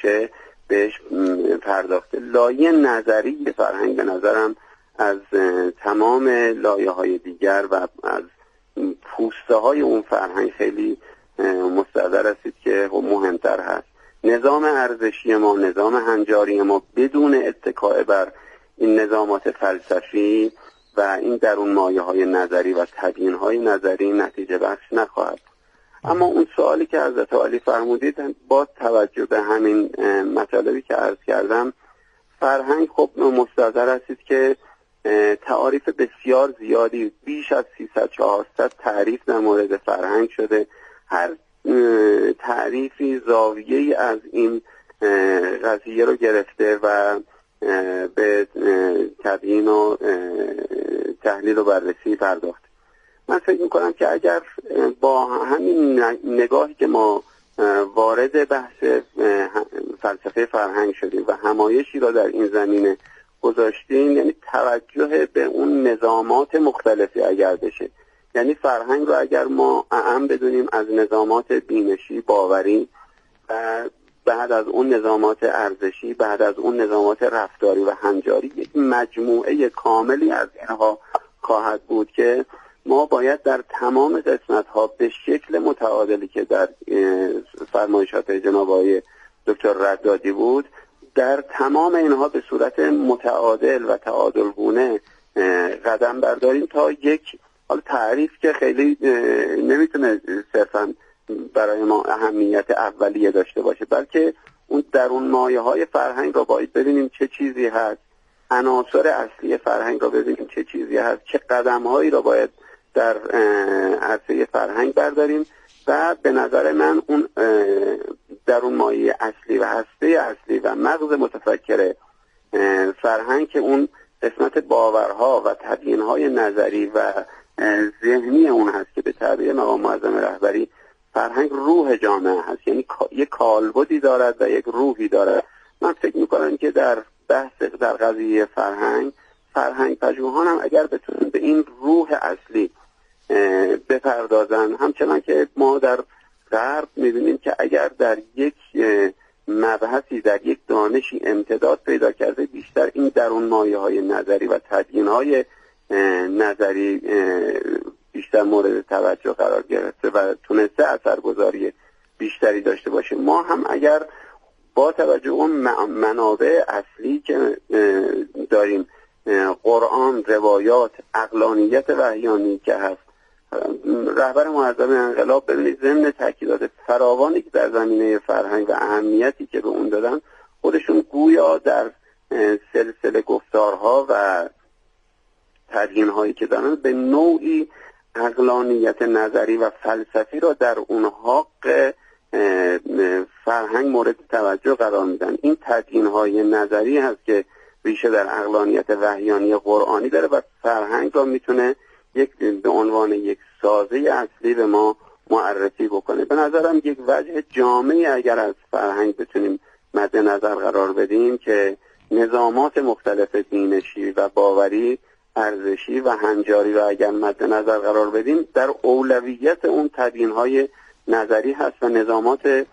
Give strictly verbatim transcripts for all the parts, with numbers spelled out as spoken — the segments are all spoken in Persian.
میشه بهش پرداخته. لایه نظری فرهنگ به نظرم از تمام لایه های دیگر و از پوسته های اون فرهنگ خیلی مستحضر هستید که مهمتر هست. نظام ارزشی ما، نظام هنجاری ما بدون اتکاء بر این نظامات فلسفی و این درون مایه های نظری و تبیین های نظری نتیجه بخش نخواهد. اما اون سوالی که حضرت عالی فرمودید، با توجه به همین مطالبی که عرض کردم، فرهنگ خب مستحضر هستید که تعاریف بسیار زیادی، بیش از سیصد چهارصد تعریف در مورد فرهنگ شده. هر تعریفی زاویه‌ای از این قضیه رو گرفته و به تبیین و تحلیل و بررسی پرداخته. من فکر میکنم که اگر با همین نگاهی که ما وارد بحث فلسفه فرهنگ شدیم و همایشی را در این زمینه گذاشتیم، یعنی توجه به اون نظامات مختلفی اگر بشه، یعنی فرهنگ رو اگر ما اعم بدونیم از نظامات بینشی، باوری، و بعد از اون نظامات ارزشی، بعد از اون نظامات رفتاری و هنجاری، یک مجموعه کاملی از اینها خواهد بود که ما باید در تمام قسمت‌ها به شکل متعادلی که در فرمایشات جناب آقای دکتر ردادی بود، در تمام اینها به صورت متعادل و تعادلگونه قدم برداریم تا یک حالا تعریف که خیلی نمیتونه صرفاً برای ما اهمیت اولیه داشته باشه، بلکه اون درون مایه های فرهنگ رو باید ببینیم چه چیزی هست، عناصر اصلی فرهنگ رو ببینیم چه چیزی هست، چه قدم هایی رو باید در عرصه فرهنگ برداریم و به نظر من اون درون مایه اصلی و هسته اصلی و مغز متفکر فرهنگ که اون قسمت باورها و تبیین‌های نظری و ذهنی اون هست که به تعبیر مقام معظم رهبری فرهنگ روح جامعه هست، یعنی یک کالبدی دارد و یک روحی دارد. من فکر میکنم که در بحث در قضیه فرهنگ فرهنگ پژوهان هم اگر بتونن به این روح اصلی بپردازن، همچنان که ما در غرب میبینیم که اگر در یک مبحثی، در یک دانشی امتداد پیدا کرده، بیشتر این درون مایه های نظری و تبیین های نظری بیشتر مورد توجه قرار گرفته و تونسته اثرگذاری بیشتری داشته باشه. ما هم اگر با توجه اون منابع اصلی که داریم، قرآن، روایات، عقلانیت وحیانی که هست، رهبر معظم انقلاب ببینید ضمن تاکیدات فراوانی که در زمینه فرهنگ و اهمیتی که به اون دادن، خودشون گویا در سلسله گفتارها و تبیین هایی که دارن به نوعی عقلانیت نظری و فلسفی را در اون حق فرهنگ مورد توجه قرار میدن. این تبیین های نظری هست که ریشه در عقلانیت وحیانی قرآنی داره و فرهنگ را میتونه یک به عنوان یک سازه اصلی به ما معرفی بکنه. به نظرم یک وجه جامعی اگر از فرهنگ بتونیم مد نظر قرار بدیم که نظامات مختلف دینشی و باوری، ارزشی و هنجاری و اگر مد نظر قرار بدیم، در اولویت اون تبیین‌های نظری هست و نظامات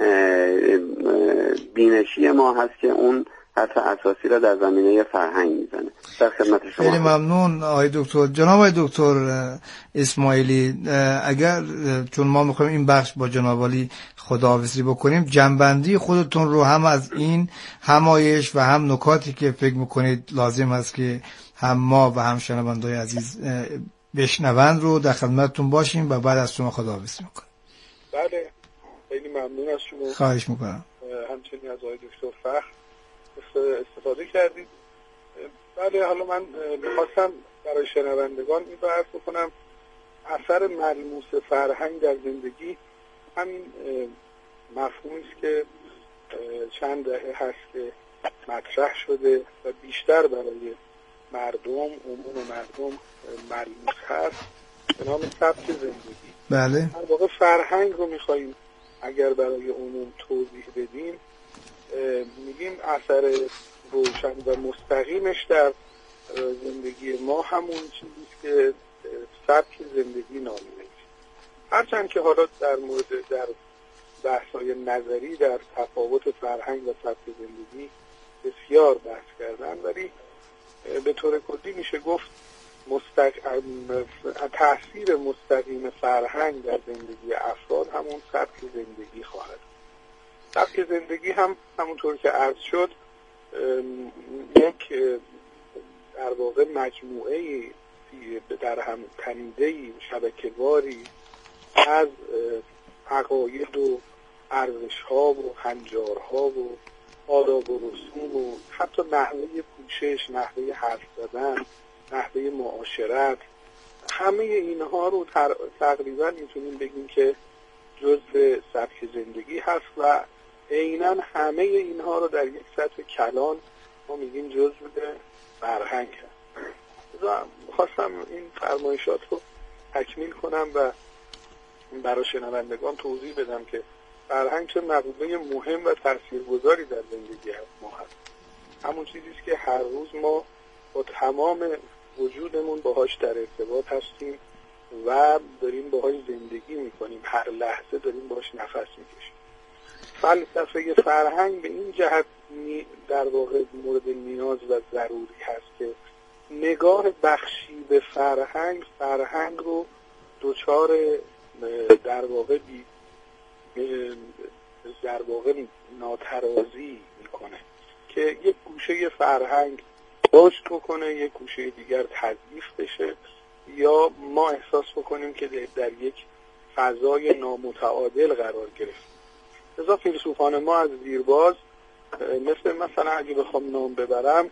بینشی ما هست که اون حرف اساسی را در زمینه فرهنگ میزنه. در خدمت شما. خیلی ممنون آقای دکتر. جناب آقای دکتر اسماعیلی، اگر چون ما میخوایم این بخش با جناب عالی خداحافظی بکنیم، جنبندی خودتون رو هم از این همایش و هم نکاتی که فکر میکنید لازم است که هم ما و هم شنونده‌های عزیز بشنوند رو در خدمتتون باشیم و بعد از شما خداحافظی میکنیم. بله، خیلی ممنون از شما. خواهش میکنم. همچنین از آقای دکتر فخر استفاده کردید. بله، حالا من میخواستم برای شنوندگان این رو عرض بکنم، اثر ملموس فرهنگ در زندگی همین مفهومی است که چند دهه هست که مطرح شده و بیشتر برای مردم، عموم مردم ملموس هست، به نام سبک زندگی. بله. در واقع فرهنگ رو میخواییم اگر برای عموم توضیح بدیم، میگیم اثر روشن و مستقیمش در زندگی ما همون چیزیست که سبک زندگی نامیده میشه. هرچند که حالا در مورد در بحث‌های نظری در تفاوت فرهنگ و سبک زندگی بسیار بحث کردن، ولی به طور کلی میشه گفت مستق... تأثیر مستقیم فرهنگ در زندگی افراد همون سبک زندگی خواهد. سبک زندگی هم همونطور که عرض شد یک در واقع مجموعه در هم تنیده‌ای شبکه‌واری از عقاید و ارزش‌ها و هنجارها و آداب و رسوم و حتی نحوه پوشش، نحوه حرف زدن، نحوه معاشرت، همه اینها رو تقریبا میتونیم بگیم که جزء سبک زندگی هست و عیناً همه اینها رو در یک سطح کلان ما میگیم جزء فرهنگ هست. خواستم این فرمایشات رو تکمیل کنم و برای شنوندگان توضیح بدم که فرهنگ چه مقوله مهم و تاثیرگذاری در زندگی ما هست. همون چیزی است که هر روز ما با تمام وجودمون باهاش در ارتباط هستیم و داریم باهاش زندگی میکنیم، هر لحظه داریم باهاش نفس میکشیم. فلسفه فرهنگ به این جهت در واقع مورد نیاز و ضروری هست که نگاه بخشی به فرهنگ فرهنگ رو دوچار در واقع بی در واقع ناترازی میکنه که یک گوشه فرهنگ رشد بکنه، یک گوشه دیگر تضعیف بشه یا ما احساس بکنیم که در یک فضای نامتعادل قرار گرفت. لذا فیلسوفان ما از دیرباز مثل مثلا اگه بخوام نام ببرم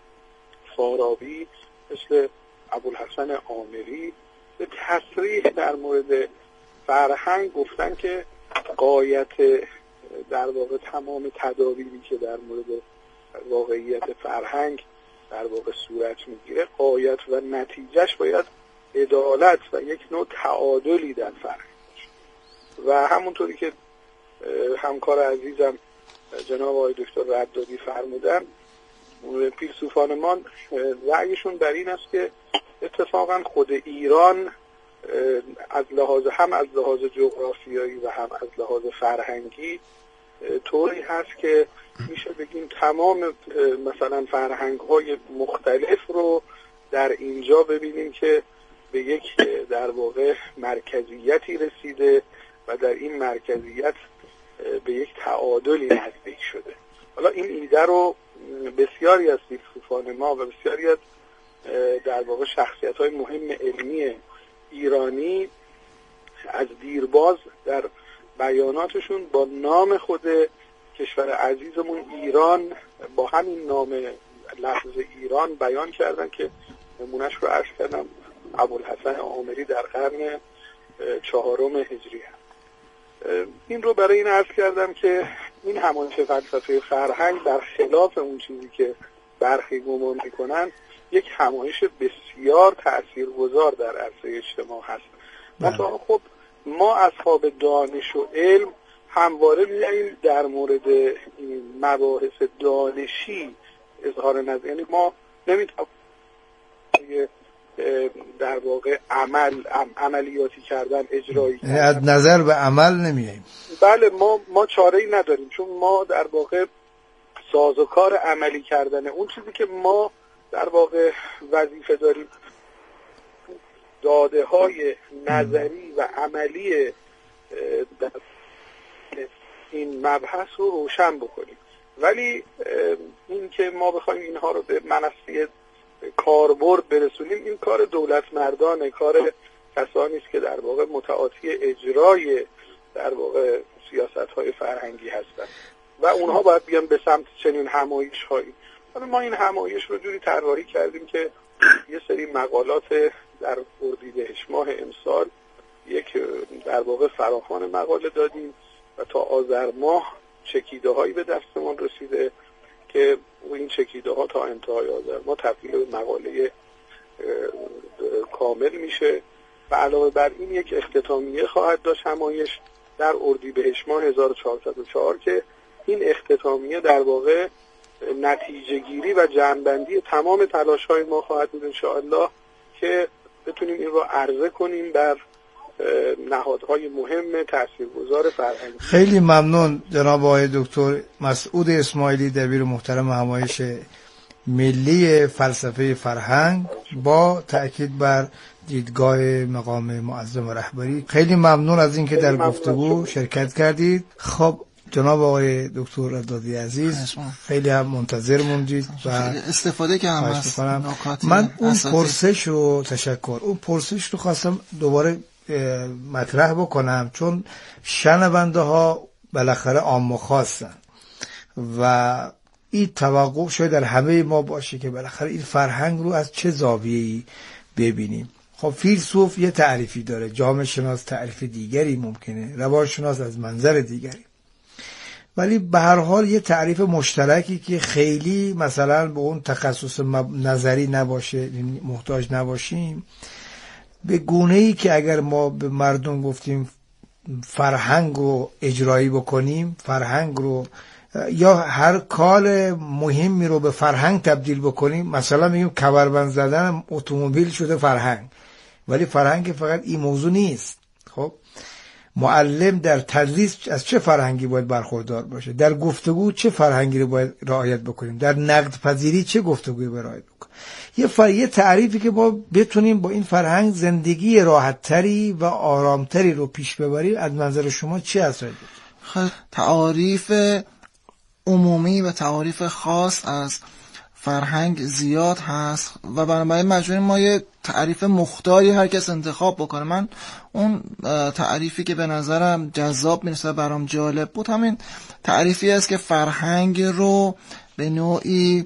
فارابی، مثل ابوالحسن آمری به تصریح در مورد فرهنگ گفتن که غایت در واقع تمام تدابیری که در مورد واقعیت فرهنگ در واقع صورت میگیره غایت و نتیجهش باید عدالت و یک نوع تعادلی در فرهنگ باشه. و همونطوری که همکار عزیزم جناب آقای دکتر ردادی فرمودن، فیلسوفان ما رأیشون بر این است که اتفاقا خود ایران از لحاظ هم از لحاظ جغرافیایی و هم از لحاظ فرهنگی طوری هست که میشه بگیم تمام مثلا فرهنگ‌های مختلف رو در اینجا ببینیم که به یک در واقع مرکزیتی رسیده و در این مرکزیت به یک تعادلی نزدیک شده. حالا این ایده رو بسیاری از فیلسوفان ما و بسیاری از در واقع شخصیت‌های مهم علمی ایرانی از دیرباز در بیاناتشون با نام خود کشور عزیزمون ایران با همین نام لفظ ایران بیان کردن که نمونهش رو عرض کردم ابوالحسن آمری در قرن چهارم هجری هست. این رو برای این عرض کردم که این همانچه فلسفه فرهنگ در خلاف اون چیزی که برخی گمان میکنن یک همایش بسیار تاثیرگذار در عرصه اجتماع هست. مثلا خب ما اصحاب دانش و علم همواره می‌ایم در مورد این مباحث دانشی اظهار نظر، یعنی ما نمی‌تونیم در واقع عمل عملیاتی کردن اجرایی کردن از نظر به عمل نمیاییم. بله ما ما چاره‌ای نداریم، چون ما در واقع سازوکار عملی کردن اون چیزی که ما در واقع وظیفه داریم داده های نظری و عملی در این مبحث رو روشن بکنیم. ولی این که ما بخوایم اینها رو به منصه کاربرد برسونیم این کار دولت مردانه، کار کسانی است که در واقع متعاطی اجرای در واقع سیاست‌های فرهنگی هستند و اونها باید بیان به سمت چنین همایش‌هایی. ما این همایش رو جوری طراحی کردیم که یه سری مقالات در اردیبهشت ماه امسال یک در واقع فراخوان مقاله دادیم و تا آذر ماه چکیده هایی به دستمون رسیده که این چکیده ها تا انتهای آذر ماه تبدیل به مقاله کامل میشه و علاوه بر این یک اختتامیه خواهد داشت همایش در اردیبهشت ماه هزار و چهارصد و چهار که این اختتامیه در واقع نتیجه گیری و جمع‌بندی تمام تلاش های ما خواهد بود انشاءالله که بتونیم این رو عرضه کنیم بر نهادهای مهم تاثیرگذار فرهنگی. خیلی ممنون جناب آقای دکتر مسعود اسماعیلی، دبیر محترم همایش ملی فلسفه فرهنگ، با تأکید بر دیدگاه مقام معظم رهبری. خیلی ممنون از اینکه در گفتگو شرکت کردید. خب جناب آقای دکتر رضایی عزیز، خیلی هم منتظر موندید و استفاده کردم از نکات. من اون پرسش رو تشکر اون پرسش رو خواستم دوباره مطرح بکنم، چون شنونده ها بالاخره عام و خاصن و این توقع شاید در همه ما باشه که بالاخره این فرهنگ رو از چه زاویه‌ای ببینیم. خب فیلسوف یه تعریفی داره، جامعه شناس تعریف دیگری ممکنه، روانشناس از منظر دیگری، ولی به هر حال یه تعریف مشترکی که خیلی مثلا به اون تخصص نظری نباشه، محتاج نباشیم، به گونه‌ای که اگر ما به مردم گفتیم فرهنگ رو اجرایی بکنیم، فرهنگ رو یا هر کار مهمی رو به فرهنگ تبدیل بکنیم، مثلا میگیم کمربند زدن اتومبیل شده فرهنگ، ولی فرهنگ فقط این موضوع نیست. خب معلم در تدریس از چه فرهنگی باید برخوردار باشه، در گفتگو چه فرهنگی رو باید رعایت بکنیم، در نقد پذیری چه گفتگویی باید رعایت بکنیم. یه فر... یه تعریفی که ما بتونیم با این فرهنگ زندگی راحت‌تری و آرامتری رو پیش ببریم، از منظر شما چی هست؟ خب تعریف عمومی و تعریف خاص از فرهنگ زیاد هست و بنابراین مجبوریم ما یه تعریف مختاری هر کس انتخاب بکنه. من اون تعریفی که به نظرم جذاب میرسه، برام جالب بود، همین تعریفی است که فرهنگ رو به نوعی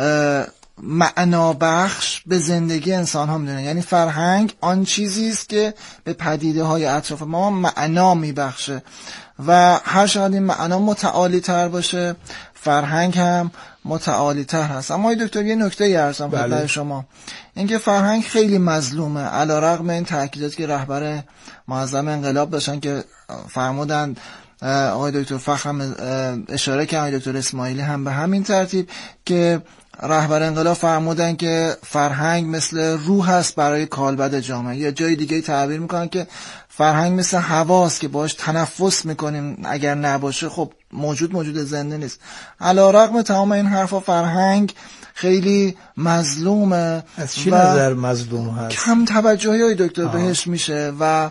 معنا بخش به زندگی انسان ها میدونه. یعنی فرهنگ آن چیزی است که به پدیده های اطراف ما معنا میبخشه و هر چقدر این معنا متعالی تر باشه، فرهنگ هم متعالی تر هست. اما دکتر یه نکته ارزم خدمت بله. شما، اینکه فرهنگ خیلی مظلومه، علیرغم این تاکیداتی که رهبر معظم انقلاب داشتن که فرمودن، آقای دکتر فخرم اشاره کردن، آقای دکتر اسماعیلی هم به همین ترتیب، که رهبر انقلاب فرمودن که فرهنگ مثل روح است برای کالبد جامعه، یا جای دیگه تعبیر میکنن که فرهنگ مثل هواست که باش تنفس میکنیم، اگر نباشه خب موجود موجود زنده نیست. علیرغم تمام این حرفا فرهنگ خیلی مظلومه. از چی نظر مظلوم هست؟ کم توجهی های دکتر آه. بهش میشه و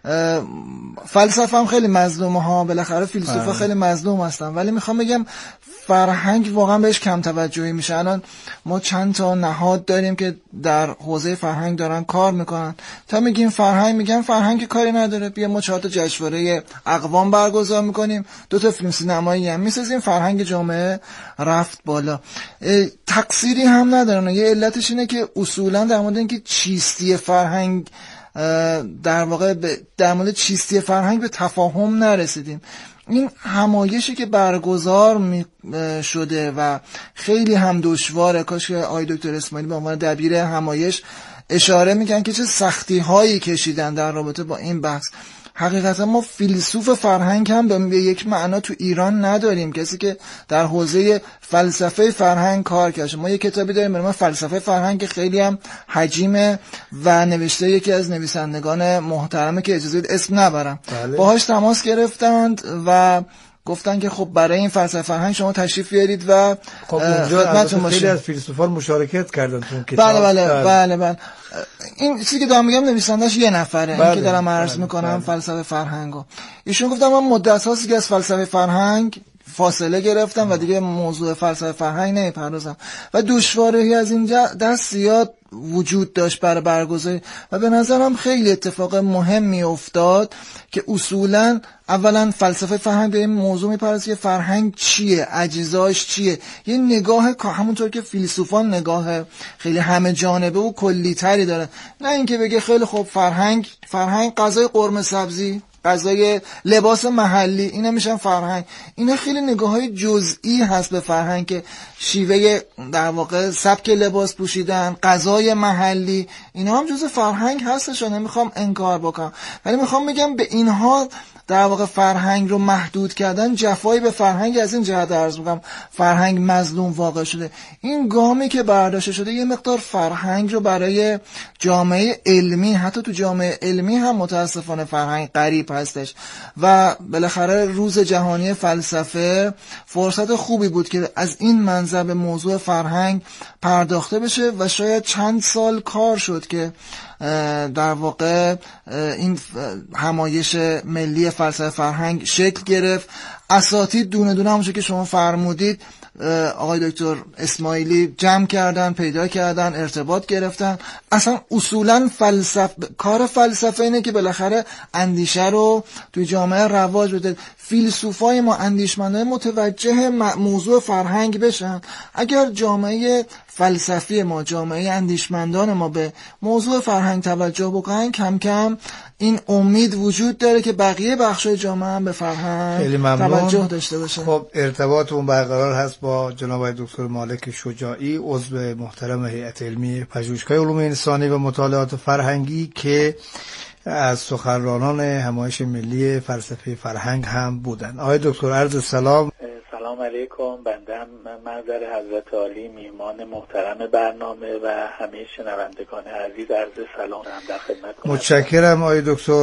فلسفه هم خیلی مظلومه ها، بالاخره فیلسوفا خیلی مظلوم هستن، ولی میخوام بگم فرهنگ واقعا بهش کم توجهی میشه. الان ما چند تا نهاد داریم که در حوزه فرهنگ دارن کار میکنن، تا میگیم فرهنگ میگن فرهنگ کاری نداره، بیا ما چهار تا جشنواره اقوام برگزار میکنیم، دو تا فیلم سینمایی هم میسازیم، فرهنگ جامعه رفت بالا. تقصیری هم ندارن، یه علتش اینه که اصولا در مورد اینکه چیستی فرهنگ در واقع در مورد چیستی فرهنگ به تفاهم نرسیدیم. این همایشی که برگزار می شده و خیلی هم دشواره، کاش که آقای دکتر اسماعیلی به عنوان دبیر همایش اشاره میکنن که چه سختی هایی کشیدن در رابطه با این بحث. حقیقتا ما فیلسوف فرهنگ هم به یک معنا تو ایران نداریم، کسی که در حوزه فلسفه فرهنگ کار کرده. ما یک کتابی داریم به نام فلسفه فرهنگ که خیلی هم حجیمه و نوشته یکی از نویسندگان محترمه که اجازه اسم نبرم. بله. باهاش تماس گرفتند و گفتن که خب برای این فلسفه فرهنگ شما تشریف بیارید و خب خدمتتون باشیم. خیلی از فیلسوفان مشارکت کردن تو اون کتاب. بله بله بله بله, بله. این چیزی که دارم میگم نویسندش یه نفره، بله. این که دارم عرض بله. میکنم بله. فلسفه فرهنگو ایشون گفتم من مدت هاست که از فلسفه فرهنگ فاصله گرفتم و دیگه موضوع فلسفه فرهنگ نمیپردازم و دشواری از این دست زیاد وجود داشت برای برگزاری و به نظرم خیلی اتفاق مهمی افتاد که اصولا اولا فلسفه فرهنگ به این موضوع میپردازه که فرهنگ چیه، اجزاش چیه، یه نگاه همونطور که فیلسوفان نگاه خیلی همه جانبه و کلی تری داره، نه اینکه بگه خیلی خوب فرهنگ فرهنگ غذای قرمه سبزی، غذای لباس محلی، اینا میشن فرهنگ. اینا خیلی نگاه‌های جزئی هست به فرهنگ که شیوه در واقع سبک لباس پوشیدن، غذای محلی، اینا هم جزء فرهنگ هستش، نمیخوام انکار بکنم، ولی میخوام بگم به اینها در واقع فرهنگ رو محدود کردن جفایی به فرهنگ از این جهت عرض می‌کنم فرهنگ مظلوم واقع شده. این گامی که برداشته شده یه مقدار فرهنگ رو برای جامعه علمی، حتی تو جامعه علمی هم متاسفانه فرهنگ غریب هستش و بالاخره روز جهانی فلسفه فرصت خوبی بود که از این منظر به موضوع فرهنگ پرداخته بشه و شاید چند سال کار شد که در واقع این همایش ملی فلسفه فرهنگ شکل گرفت. اساتید دونه دونه همونجور که شما فرمودید آقای دکتر اسماعیلی جمع کردن، پیدا کردن، ارتباط گرفتن. اصلا اصولا فلسفه، کار فلسفه اینه که بالاخره اندیشه رو توی جامعه رواج بده. فیلسوفای ما، اندیشمندان متوجه موضوع فرهنگ بشن. اگر جامعه فلسفی ما، جامعه اندیشمندان ما به موضوع فرهنگ توجه بکنن، کم کم این امید وجود داره که بقیه بخشای جامعه هم به فرهنگ توجه داشته باشه. خب ارتباطمون برقرار هست با جناب دکتر مالک شجاعی، عضو محترم هیئت علمی پژوهشگاه علوم انسانی و مطالعات فرهنگی که از سخنرانان همایش ملی فلسفه فرهنگ هم بودن. آقای دکتر عرض سلام. سلام علیکم. بنده هم منظر حضرت عالی میهمان محترم برنامه و همه شنوندگان عزیز عرض سلام هم در خدمتتون. متشکرم آقای دکتر.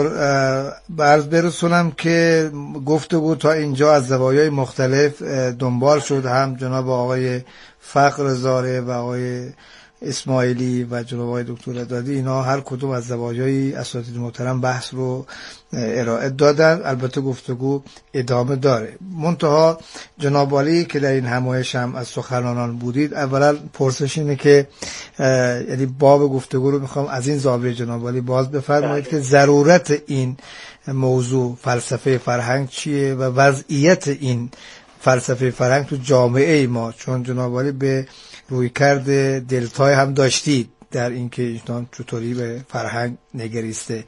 عرض برسونم که گفتگو تا اینجا از زوایای مختلف دنبال شد، هم جناب آقای فخر زاره و آقای اسماعیلی و جناب آقای دکتر دادی، اینا هر کدوم از زوایای اساتید محترم بحث رو ارائه دادن. البته گفتگو ادامه داره. منتها جناب عالی که در این همایش هم از سخنرانان بودید، اولا پرسش اینه که یعنی باب گفتگو رو میخوام از این زاویه جناب عالی باز بفرمایید که ضرورت این موضوع فلسفه فرهنگ چیه و وضعیت این فلسفه فرهنگ تو جامعه ما، چون جناب عالی به روی کرده دلتای هم داشتید در اینکه ایشان چطوری به فرهنگ نگریسته،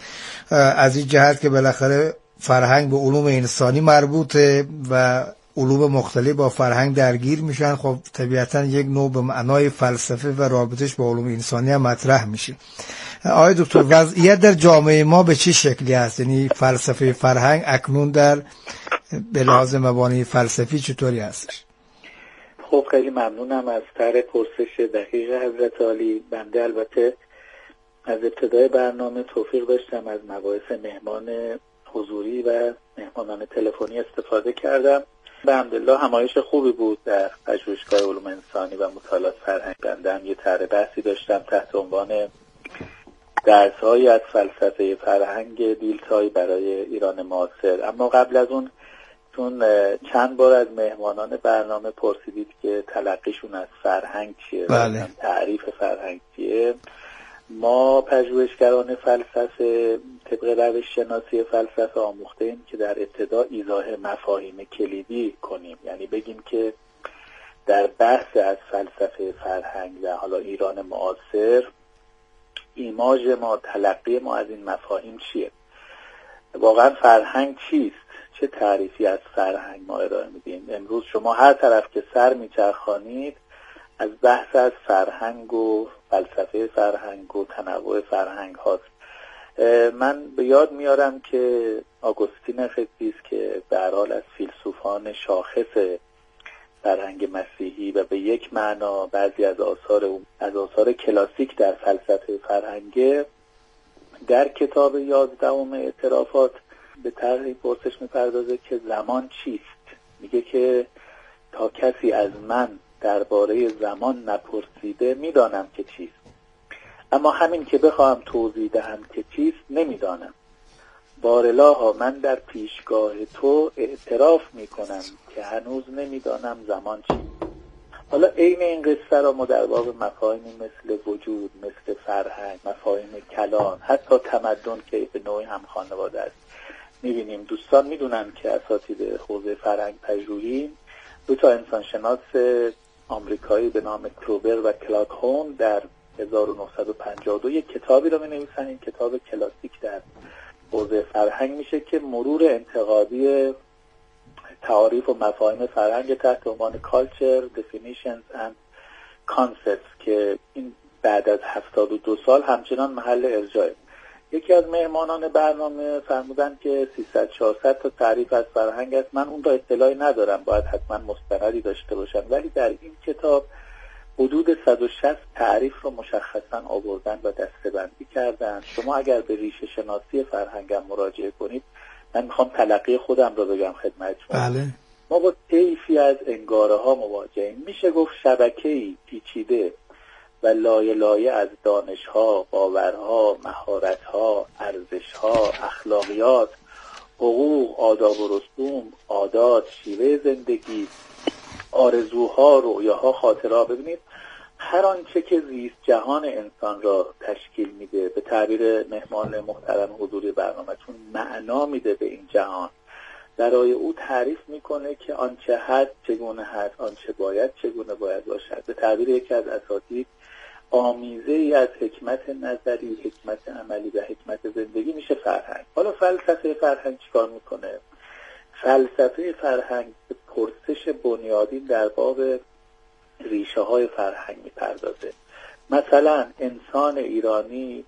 از این جهت که بالاخره فرهنگ به علوم انسانی مربوطه و علوم مختلف با فرهنگ درگیر میشن. خب طبیعتا یک نوع به معنای فلسفه و رابطش با علوم انسانی هم مطرح میشه. آقای دکتر وضعیت در جامعه ما به چه شکلی هست؟ یعنی فلسفه فرهنگ اکنون در به لحاظ مبانی فلسفی چطوری هستش؟ خب خیلی ممنونم از طرح پرسش دقیق حضرت عالی. بنده البته از ابتدای برنامه توفیق داشتم از مباحث مهمان حضوری و مهمانان تلفنی استفاده کردم. به الحمدلله همایش خوبی بود در پژوهشگاه علوم انسانی و مطالعات فرهنگ. بنده هم یه طرح بحثی داشتم تحت عنوان درس‌هایی از فلسفه فرهنگ دیلتای برای ایران معاصر. اما قبل از اون، چون چند بار از مهمانان برنامه پرسیدید که تلقیشون از فرهنگ چیه، بله. تعریف فرهنگ چیه، ما پژوهشگران فلسفه طبق روش شناسی فلسفه آموخته ایم که در ابتدا ایضاح مفاهیم کلیدی کنیم، یعنی بگیم که در بحث از فلسفه فرهنگ و حالا ایران معاصر ایماژ ما، تلقی ما از این مفاهیم چیه، واقعا فرهنگ چیست، چه تعریفی از فرهنگ ما ارائه میدیم. امروز شما هر طرف که سر میچرخانید از بحث از فرهنگ و فلسفه فرهنگ و تنوع فرهنگ هاست. من به یاد میارم که آگوستین قدیس که به هر حال از فیلسوفان شاخص فرهنگ مسیحی و به یک معنا بعضی از آثار از آثار کلاسیک در فلسفه فرهنگ، در کتاب یازدهم اعترافات به طرحی پرسش میپردازه که زمان چیست. میگه که تا کسی از من درباره زمان نپرسیده میدانم که چیست، اما همین که بخواهم توضیح دهم که چیست نمیدانم. بارالها من در پیشگاه تو اعتراف میکنم که هنوز نمیدانم زمان چیست. حالا عین این قصه را ما در باب مفاهیمی مثل وجود، مثل فرهنگ، مفاهیم کلان، حتی تمدن که به نوعی هم خانواده است میبینیم. دوستان میدونن که اساتید حوزه فرهنگ پژوهی دو تا انسانشناس آمریکایی به نام کروبر و کلاک هون در هزار و نهصد و پنجاه و دو یک کتابی رو می‌نویسن. این کتاب کلاسیک در حوزه فرهنگ میشه که مرور انتقادی تعاریف و مفاهیم فرهنگ تحت عنوان Culture, Definitions and Concepts که این بعد از هفتاد و دو سال همچنان محل ارجاعه. یکی از مهمانان برنامه فرمودن که سیصد چهارصد تا تعریف از فرهنگ است. من اون را اطلاعی ندارم، باید حتما مستندی داشته باشم، ولی در این کتاب حدود صد و شصت تعریف رو مشخصا آوردن و دسته‌بندی کردن. شما اگر به ریشه شناسی فرهنگم مراجعه کنید، من میخوام تلقی خودم رو بگم خدمتتون. بله. ما با طیفی از انگاره ها مواجهیم. میشه گفت شبکه‌ای پیچیده و لایه لایه از دانش‌ها، باورها، مهارت‌ها، ارزش‌ها، اخلاقیات، حقوق، آداب و رسوم، عادات، شیوه زندگی، آرزوها، رویاها، خاطرها. ببینید هر آنچه که زیست جهان انسان را تشکیل میده، به تعبیر مهمان محترم حضوری برنامه‌تون، معنا میده به این جهان، برای او تعریف میکنه که آنچه هست چگونه هست، آنچه باید چگونه باید باشد. به تعبیر یکی از اساتید، آمیزه ای از حکمت نظری، حکمت عملی و حکمت زندگی میشه فرهنگ. حالا فلسفه فرهنگ چیکار میکنه؟ فلسفه فرهنگ پرسش بنیادین در باب ریشه های فرهنگ میپردازه. مثلا انسان ایرانی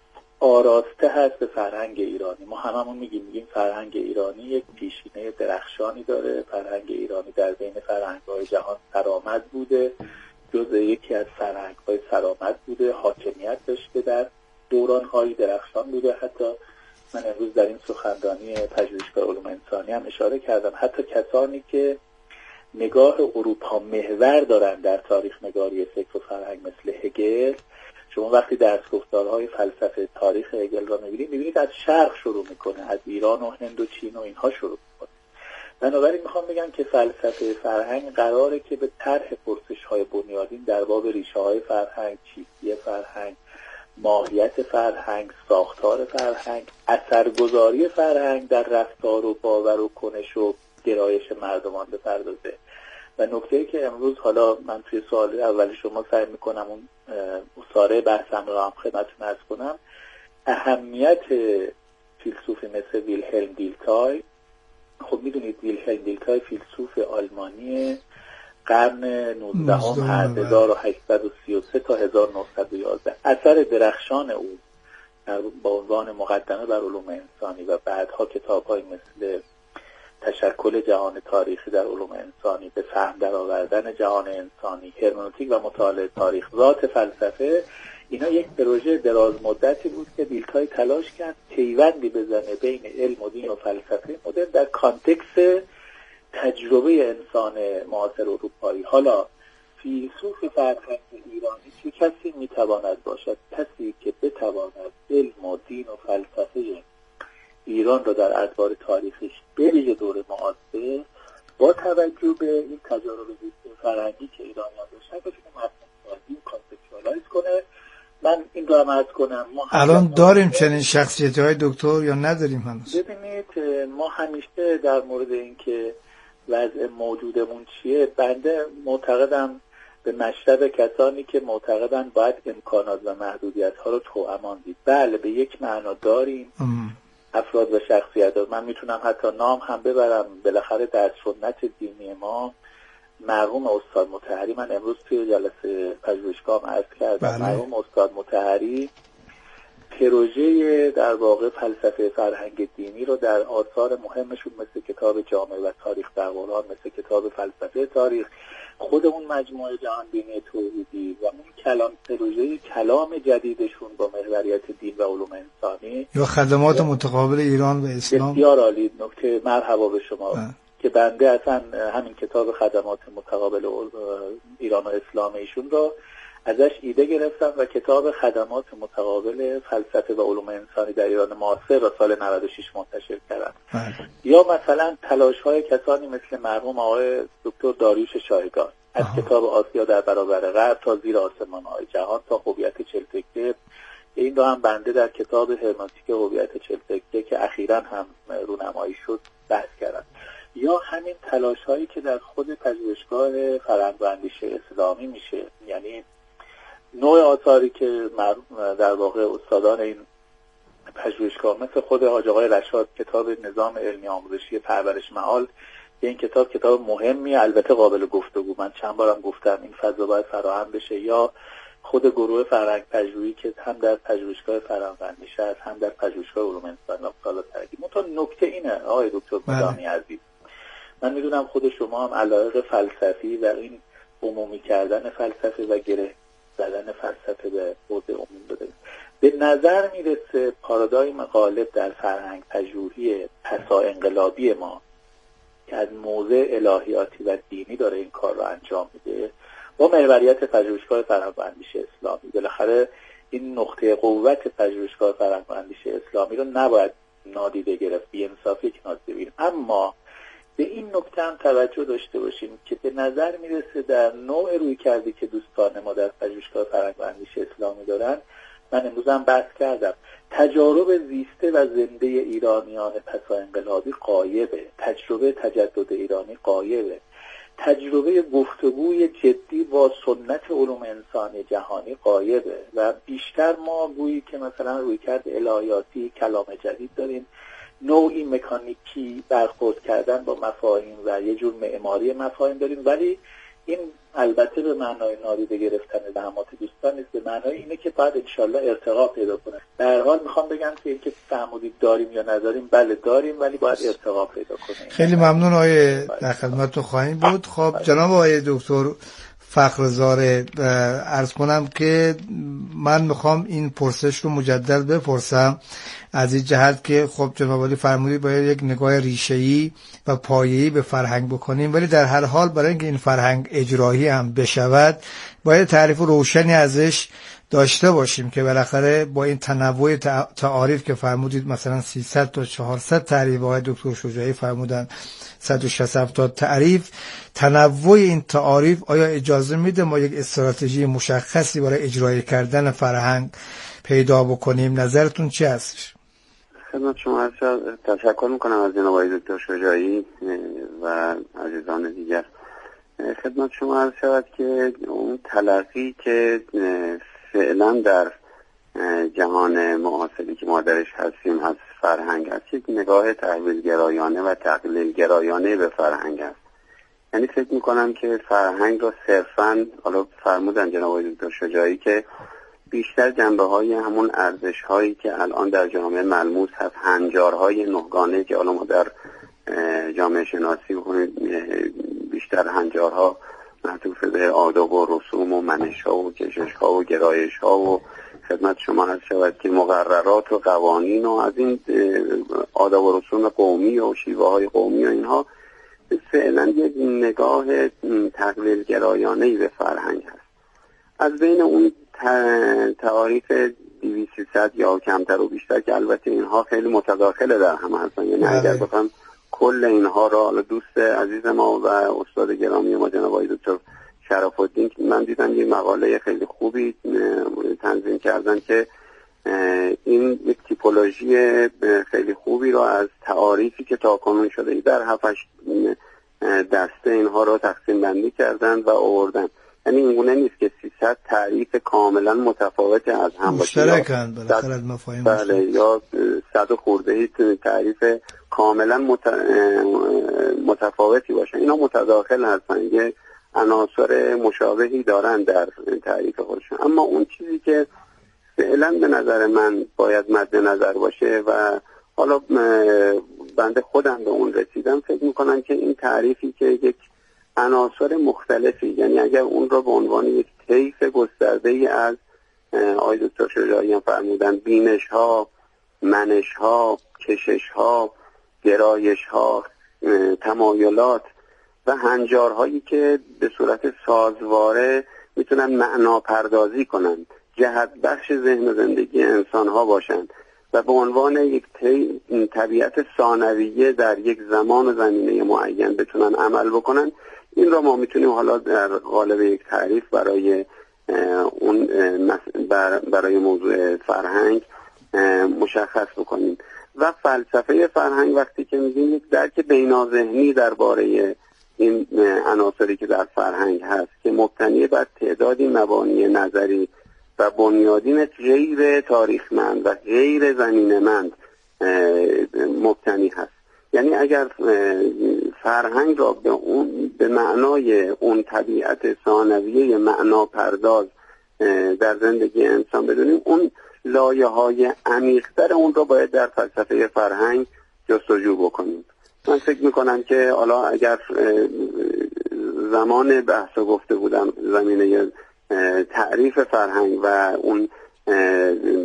آراسته هست به فرهنگ ایرانی. ما هممون میگیم میگیم فرهنگ ایرانی یک پیشینه درخشانی داره، فرهنگ ایرانی در بین فرهنگ‌های جهان سرآمد بوده، جزء یکی از فرهنگ‌های سرآمد بوده، حاکمیت داشته، در دوران‌های درخشان بوده. حتی من امروز در این سخنرانی پژوهشگاه علوم انسانی هم اشاره کردم، حتی کسانی که نگاه اروپا محور دارن در تاریخ نگاری فکر و فرهنگ مثل هگل، شما وقتی درس گفتارهای فلسفه تاریخ هگل را می‌بینید می‌بینید از شرق شروع میکنه، از ایران و هند و چین و اینها شروع میکنه. بنابراین میخوام بگم که فلسفه فرهنگ قراره که به طرح پرسش‌های بنیادین در باب ریشه‌های فرهنگ، چیستی فرهنگ، ماهیت فرهنگ، ساختار فرهنگ، اثرگذاری فرهنگ در رفتار و باور و کنش و گرایش مردمان بپردازه. و نکته‌ای که امروز حالا من توی سوال اول شما سعی میکنم اون اصاره بحثم رو هم خدمتتون عرض کنم، اهمیت فیلسوفی مثل ویلهلم دیلتای. خب میدونید ویلهلم دیلتای فیلسوف آلمانی قرن نوزدهم هزار و هشتصد و سی و سه تا هزار و نهصد و یازده. اثر درخشان او با عنوان مقدمه بر علوم انسانی و بعدها کتاب‌های مثل تشکل جهان تاریخی در علوم انسانی، به فهم در آوردن جهان انسانی، هرمنوتیک و مطالعه تاریخ، ذات فلسفه، اینا یک پروژه دراز مدتی بود که دیلتای تلاش کرد پیوندی بزنه بین علم و دین و فلسفه مدرن در کانتکست تجربه انسان معاصر اروپایی. حالا فیلسوف فرهنگ ایرانی چه کسی میتواند باشد؟ کسی که بتواند علم و دین و فلسفه ایران را در ادوار تاریخیش به ویژه دور معاصر با توجه به این تجارب زیستی فرهنگی که ایرانیان داشتن بتونه مفهوم کانسپچوالایز کنه. من این رو هم عرض کنم، ما الان داریم چنین شخصیتی های دکتر یا نداریم هنوز؟ ببینید ما همیشه در مورد این که وضع موجودمون چیه، بنده معتقدم به مشرب کسانی که معتقدن باید امکانات و محدودیت ها رو توامان دید. بله به یک معنا داریم ام. افراد و شخصیت ها. من میتونم حتی نام هم ببرم، بالاخره در سنت دینی ما مرحوم استاد مطهری، من امروز توی جلسه پژوهشگاه هم عرض کردم، مرحوم استاد مطهری پروژه در واقع فلسفه فرهنگ دینی رو در آثار مهمشون مثل کتاب جامع و تاریخ در قرآن، مثل کتاب فلسفه تاریخ، خود اون مجموعه جهان بینی توحیدی و اون کلام پروژه کلام جدیدشون با محوریت دین و علوم انسانی یا خدمات متقابل ایران و اسلام. بسیار عالی، نکته مرحبا به شما اه. که بنده اصلا همین کتاب خدمات متقابل ایران و اسلام ایشون رو ازش ایده گرفتم و کتاب خدمات متقابل فلسفه و علوم انسانی در ایران معاصر را سال نود و شش منتشر کردم. یا مثلا تلاش‌های کسانی مثل مرحوم آقای دکتر داریوش شایگان از آه. کتاب آسیا در برابر غرب تا زیر آسمان‌های جهان تا هویت چلتکه، این رو هم بنده در کتاب هرمنوتیک هویت چلتکه که اخیراً هم رونمایی شد بحث کردم. یا همین تلاش‌هایی که در خود پژوهشگاه فرهنگ و اندیشه اسلامی میشه، یعنی نوع آثاری که در واقع استادان این پژوهشگاه مثل خود حاج آقای رشاد کتاب نظام علمی آموزشی پرورش مآل، این کتاب کتاب مهمی، البته قابل گفتگو، من چند بارم گفتم این فضا باید فراهم بشه، یا خود گروه فرهنگ پژوهی که هم در پژوهشگاه فرهنگ اندیشه است، هم در پژوهشگاه علوم انسان سالا ترکیب. منتها نکته اینه آقای دکتر مدانی عزیز، من میدونم خود شما هم علایق فلسفی و این عمومی کردن فلسفه و گره زدن فلسفه به حوزه عموم بده. به نظر میرسه پارادایم غالب در فرهنگ پژوهی پسا انقلابی ما که از موضع الهیاتی و دینی داره این کار رو انجام میده با محوریت پژوهشگاه فرهنگ و اندیشه اسلامی. بالاخره این نقطه قوت پژوهشگاه فرهنگ و اندیشه اسلامی رو نباید نادیده گرفت، بی‌انصافی که نادیده بگیریم. اما به این نکته هم توجه داشته باشیم که به نظر میرسه در نوع روی کردی که دوستان ما در پژوهشگاه فرهنگ و اندیشه اسلامی دارن، من امروز هم بحث کردم، تجارب زیسته و زنده ایرانیان پسا انقلابی غایبه، تجربه تجدد ایرانی غایبه، تجربه گفتگوی جدی با سنت علوم انسانی جهانی غایبه و بیشتر ما گویی که مثلا رویکرد الهیاتی کلام جدید داریم، نوعی مکانیکی برخورد کردن با مفاهیم و یه جور معماری مفاهیم داریم، ولی این البته به معنای نادیده گرفتن زحمات دوستان نیست، به معنای اینه که باید انشالله ارتقا پیدا کنه. در حال میخوام بگم که اینکه فرمودید داریم یا نداریم، بله داریم، ولی باید ارتقا پیدا کنه. خیلی ممنون آقای، در خدمتتون خواهیم بود. خب جناب آقای دکتر فخرزاده، عرض کنم که من میخوام این پرسش رو مجدد بپرسم از این جهت که خب جناب عالی فرمودید باید یک نگاه ریشه‌ای و پایه‌ای به فرهنگ بکنیم، ولی در هر حال برای اینکه این فرهنگ اجرایی هم بشود باید تعریف روشنی ازش داشته باشیم که بالاخره با این تنوع تعاریف که فرمودید، مثلا سیصد تا چهارصد تعریف، آقای دکتر شجاعی فرمودن صد و شصت هفتاد تعریف، تنوع این تعاریف آیا اجازه میده ما یک استراتژی مشخصی برای اجرایی کردن فرهنگ پیدا بکنیم؟ نظرتون چی هستش؟ خدمت شما تشکر میکنم از جناب آقای دکتر شجاعی و عزیزان دیگر. خدمت شما عرض شود که اون تلقی که فعلا در جهان معاصری که ما درش هستیم هست فرهنگ هست، یک نگاه تحویلگرایانه و تقلیلگرایانه به فرهنگ است. یعنی فکر میکنم که فرهنگ را صرفاً، حالا فرمودن جناب آقای دکتر شجاعی که بیشتر جنبه های همون ارزش هایی که الان در جامعه ملموس هست، هنجارهای نهگانه که حالا ما در جامعه شناسی بکنید بیشتر هنجارها معطوف به آداب و رسوم و منش ها و کشش ها و گرایش ها و خدمت شما هست شود که مقررات و قوانین و از این آداب و رسوم قومی و شیوه های قومی و اینها فعلا یک نگاه تقلیلگرایانه‌ای به فرهنگ هست. از بین اون تعاریف دویست سیصد یا کمتر و بیشتر که البته اینها خیلی متداخل در هم هستن، یعنی اگر بخوام کل اینها را، دوست عزیز ما و استاد گرامی ما جناب آقای دکتر شرف الدین که من دیدم یه مقاله خیلی خوبی تنظیم کردن که این یک تیپولوژی خیلی خوبی را از تعاریفی که تاکنون شده در هفتش دسته اینها را تقسیم بندی کردن و آوردن. یعنی اینگونه نیست که سیصد تعریف کاملا متفاوت از هم باشه، مشترکند بالاخره از مفاهیم، بله، یا صد و خورده تعریف کاملا مت... متفاوتی باشه. اینا متداخل هستن، یه عناصر مشابهی دارن در تعریف خودشون. اما اون چیزی که فعلا به نظر من باید مد نظر باشه و حالا بنده خودم به اون رسیدم، فکر میکنم که این تعریفی که یک عناصر مختلفی، یعنی اگر اون را به عنوان یک طیف گسترده ای از آقای دکتر شجاعی هم فرمودن بینش ها، منش ها، کشش ها، گرایش ها، تمایلات و هنجارهایی که به صورت سازواره میتونن معنا پردازی کنن، جهت بخش ذهن و زندگی انسان ها باشند و به عنوان یک طبیعت ثانویه در یک زمان و زمینه معین بتونن عمل بکنن، این را ما میتونیم حالا در قالب یک تعریف برای اون برای موضوع فرهنگ مشخص بکنیم. و فلسفه فرهنگ وقتی که میگیم یک درک بیناذهنی درباره این عناصری که در فرهنگ هست که مبتنی بر تعدادی مبانی نظری و بنیادین غیر تاریخمند و غیر زمینه‌مند مبتنی هست. یعنی اگر فرهنگ را به اون به معنای اون طبیعت ثانویه معنا پرداز در زندگی انسان بدونیم، اون لایه های عمیق‌تر اون رو باید در فلسفه فرهنگ جستجو بکنیم. من فکر میکنم که حالا اگر زمان بحث و گفته بودم زمینه تعریف فرهنگ و اون